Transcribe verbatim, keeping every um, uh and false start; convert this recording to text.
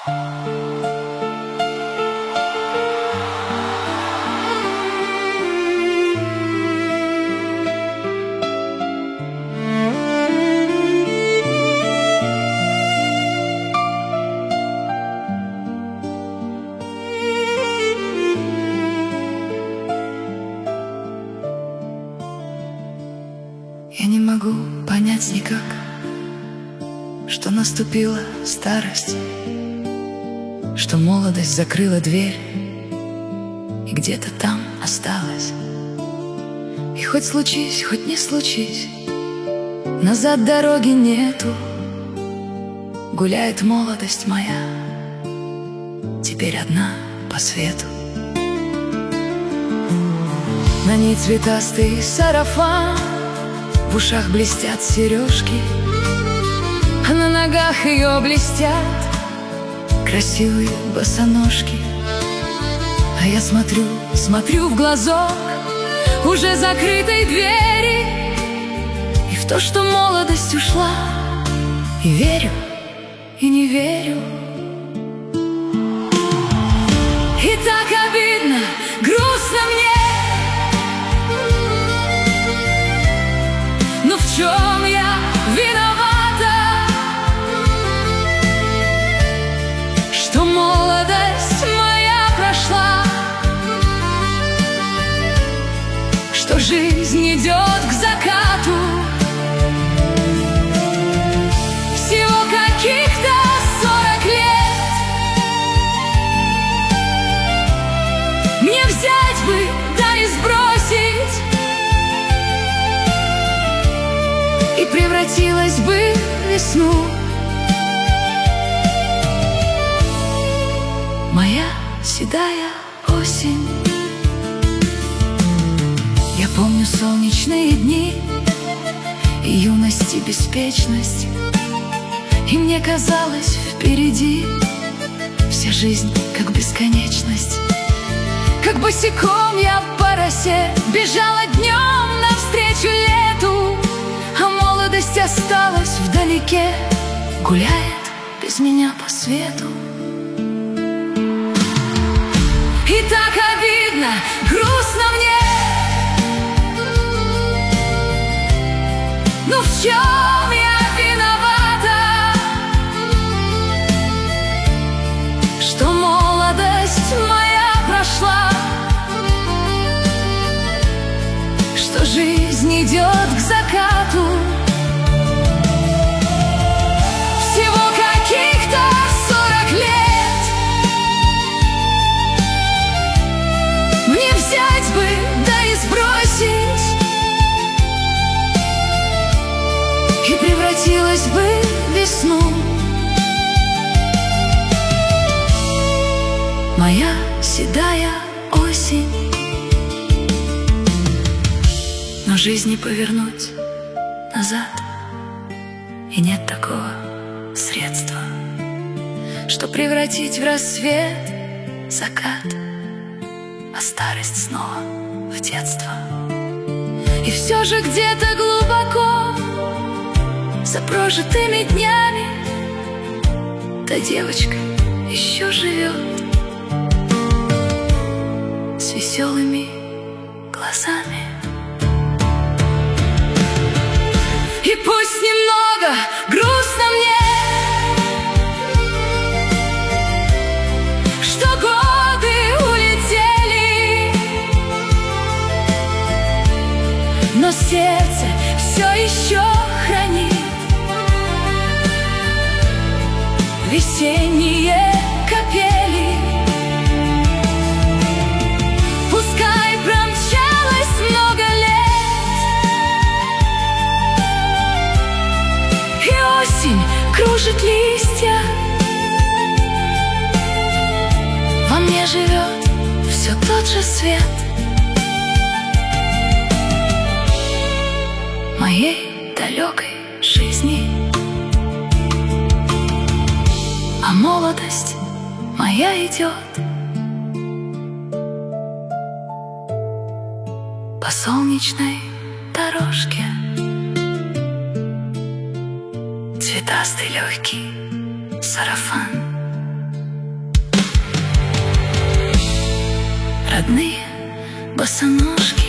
Я не могу понять никак, что наступила старость, что молодость закрыла дверь и где-то там осталась. И хоть случись, хоть не случись, назад дороги нету. Гуляет молодость моя, теперь одна по свету. На ней цветастый сарафан, в ушах блестят сережки, а на ногах ее блестят красивые босоножки. А я смотрю, смотрю в глазок уже закрытой двери и в то, что молодость ушла, и верю, и не верю. И так обидно, грустно мне. Но в чем я виновата, что молодость моя прошла, что жизнь идет к закату? Всего каких-то сорок лет. Мне взять бы, да и сбросить, и превратилась бы в весну. Моя седая осень. Я помню солнечные дни и юность, и беспечность, и мне казалось, впереди вся жизнь как бесконечность. Как босиком я по росе бежала днем навстречу лету, а молодость осталась вдалеке, гуляет без меня по свету. И так обидно, грустно мне. Ну в чем я виновата, что молодость моя прошла, что жизнь идет к закату? Всего каких-то сорок лет. Мне взять бы, да и сбросить, и превратилась бы в весну. Моя седая осень. Но жизнь не повернуть назад, и нет такого средства, что превратить в рассвет закат, а старость снова в детство. И все же где-то глубоко за прожитыми днями та девочка еще живет с веселыми глазами. И пусть немного грустно мне, что годы улетели, но сердце все еще хранит весенние капели. Пускай промчалось много лет, и осень кружит листья, во мне живет все тот же свет моей далекой жизни. А молодость моя идет по солнечной дорожке. Цветастый легкий сарафан босоножки.